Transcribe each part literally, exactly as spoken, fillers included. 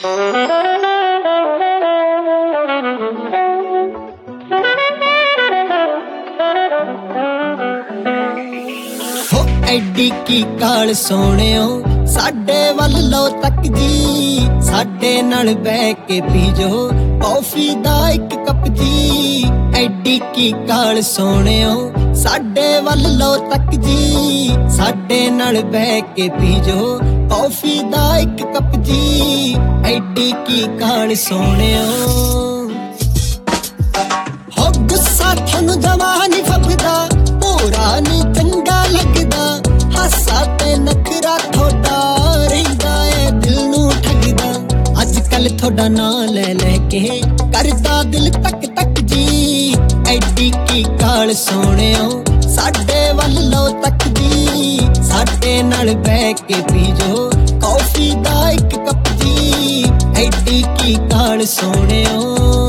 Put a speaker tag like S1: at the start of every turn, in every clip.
S1: ਐਡੀ ਕੀ ਕਾਲ ਸੋਹਣਿਓ ਸਾਡੇ ਵੱਲ ਲਓ ਤੱਕ ਜੀ, ਸਾਡੇ ਨਾਲ ਬਹਿ ਕੇ ਪੀ ਜੋ ਕੌਫੀ ਦਾ ਇੱਕ ਕੱਪ ਜੀ। ਐਡੀ ਕੀ ਕਾਲ ਸੋਹਣਿਓ ਸਾਡੇ ਵੱਲ ਲਓ ਤੱਕ ਜੀ, ਸਾਡੇ ਨਾਲ ਬਹਿ ਕੇ ਪੀ ਜੋ ਕੌਫੀ ਦਾ ਇੱਕ ਕੱਪ ਜੀ। ਐਡੀ ਕੀ ਕਾਲ ਸੋਹਣਿਓ ਹੋ ਗੁੱਸਾ ਤੁਹਾਨੂੰ ਜਮਾ ਨੀ ਫੱਬਦਾ, ਭੋਰਾ ਨੀ ਚੰਗਾ ਲੱਗਦਾ, ਹਾਸਾ ਤੇ ਨਖਰਾ ਥੋੜਾ ਰਹਿੰਦਾ ਏ ਦਿਲ ਨੂੰ ਠੱਗਦਾ। ਅੱਜ ਕੱਲ ਥੋੜਾ ਨਾਂ ਲੈ ਲੈ ਕੇ ਕਰਦਾ ਦਿਲ ਤੱਕ ਤੱਕ ਜੀ। ਐਡੀ ਕੀ ਕਾਲ ਸੋਹਣਿਓ ਸਾਡੇ ਵੱਲ ਲਓ ਤੱਕ ਜੀ, ਸਾਡੇ ਨਾਲ ਬਹਿ ਕੇ ਪੀ ਜੋ ਕੌਫੀ ਦਾ ਇੱਕ ਕੱਪ ਜੀ। ਐਡੀ ਕੀ ਕਾਲ ਸੋਹਣਿਓ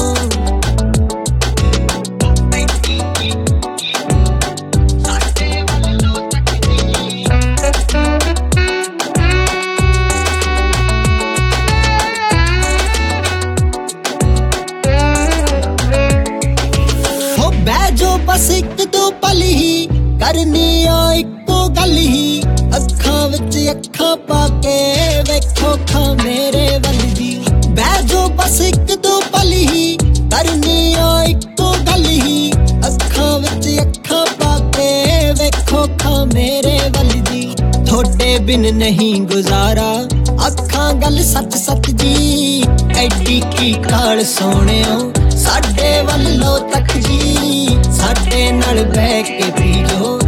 S1: बस एक दो पल ही करनी आ इको गल ही, अखां विच अखां पाके वेखो खां मेरे वल दी। बह जो बस एक दो पल ही करनी आ इको गल ही, अखां विच अखां पाके वेखो खां मेरे वल दी। थोड़े बिन नहीं गुजारा अखां गल सच सच जी। एडी की काल सोहणियो साडे वल लो तक जी, ਸਾਡੇ ਨਾਲ ਬਹਿ ਕੇ ਪੀ ਜੋ